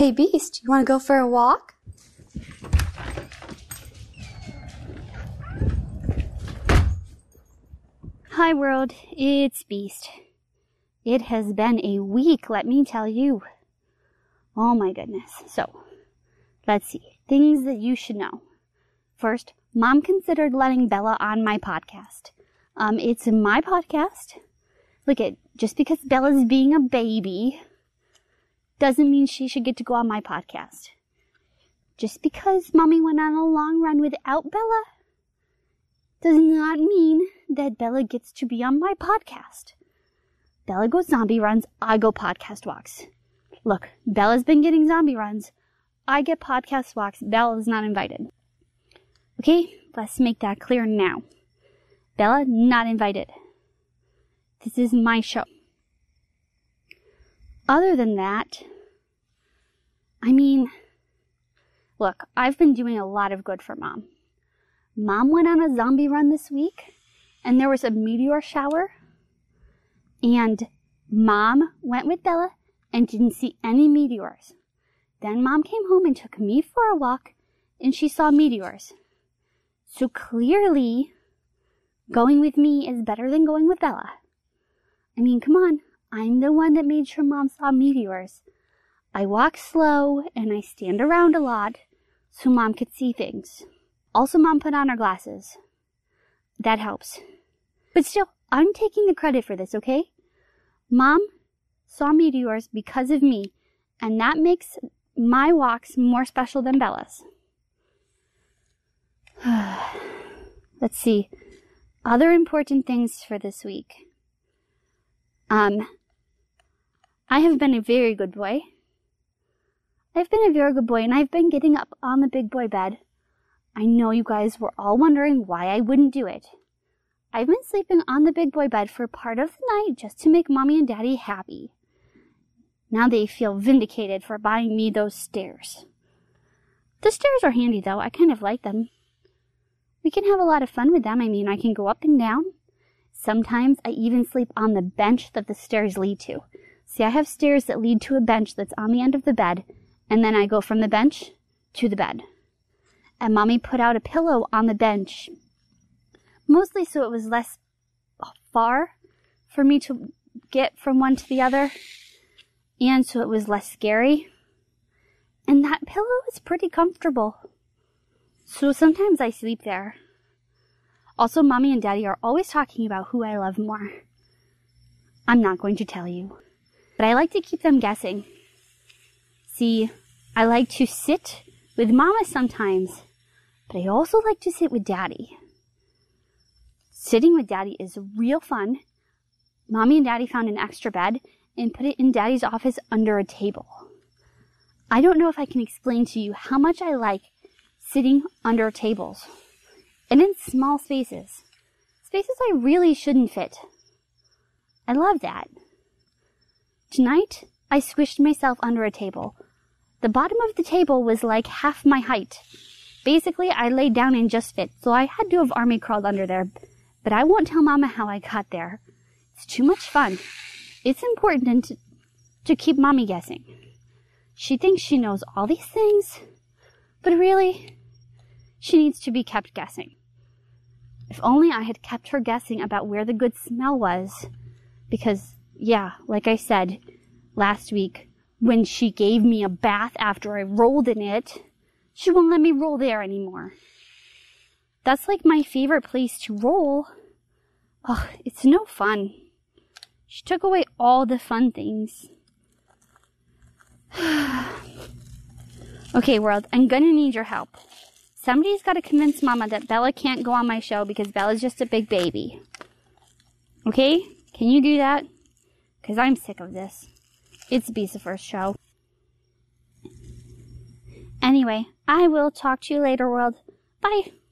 Hey, Beast, you want to go for a walk? Hi world, it's Beast. It has been a week, let me tell you. Oh my goodness. So, let's see. Things that you should know. First, Mom considered letting Bella on my podcast. It's my podcast. Look, just because Bella's being a baby doesn't mean she should get to go on my podcast. Just because Mommy went on a long run without Bella does not mean that Bella gets to be on my podcast. Bella goes zombie runs, I go podcast walks. Look, Bella's been getting zombie runs, I get podcast walks, Bella's not invited. Okay, let's make that clear now. Bella, not invited. This is my show. Other than that, look, I've been doing a lot of good for Mom. Mom went on a zombie run this week, and there was a meteor shower, and Mom went with Bella and didn't see any meteors. Then Mom came home and took me for a walk, and she saw meteors. So clearly, going with me is better than going with Bella. Come on, I'm the one that made sure Mom saw meteors. I walk slow, and I stand around a lot, so Mom could see things. Also, Mom put on her glasses. That helps. But still, I'm taking the credit for this, okay? Mom saw meteors because of me, and that makes my walks more special than Bella's. Let's see. Other important things for this week. I have been a very good boy. And I've been getting up on the big boy bed. I know you guys were all wondering why I wouldn't do it. I've been sleeping on the big boy bed for part of the night just to make Mommy and Daddy happy. Now they feel vindicated for buying me those stairs. The stairs are handy though, I kind of like them. We can have a lot of fun with them. I can go up and down. Sometimes I even sleep on the bench that the stairs lead to. See, I have stairs that lead to a bench that's on the end of the bed, and then I go from the bench to the bed. And Mommy put out a pillow on the bench, mostly so it was less far for me to get from one to the other, and so it was less scary. And that pillow is pretty comfortable. So sometimes I sleep there. Also, Mommy and Daddy are always talking about who I love more. I'm not going to tell you, but I like to keep them guessing. See, I like to sit with Mama sometimes, but I also like to sit with Daddy. Sitting with Daddy is real fun. Mommy and Daddy found an extra bed and put it in Daddy's office under a table. I don't know if I can explain to you how much I like sitting under tables and in small spaces. Spaces I really shouldn't fit. I love that. Tonight, I squished myself under a table. The bottom of the table was like half my height. Basically, I laid down and just fit, so I had to have army crawled under there. But I won't tell Mama how I got there. It's too much fun. It's important to keep Mommy guessing. She thinks she knows all these things, but really, she needs to be kept guessing. If only I had kept her guessing about where the good smell was. Because, yeah, like I said last week, when she gave me a bath after I rolled in it, she won't let me roll there anymore. That's like my favorite place to roll. Ugh, it's no fun. She took away all the fun things. Okay, world, I'm gonna need your help. Somebody's gotta convince Mama that Bella can't go on my show because Bella's just a big baby. Okay? Can you do that? Because I'm sick of this. It's Beast's first show. Anyway, I will talk to you later, world. Bye.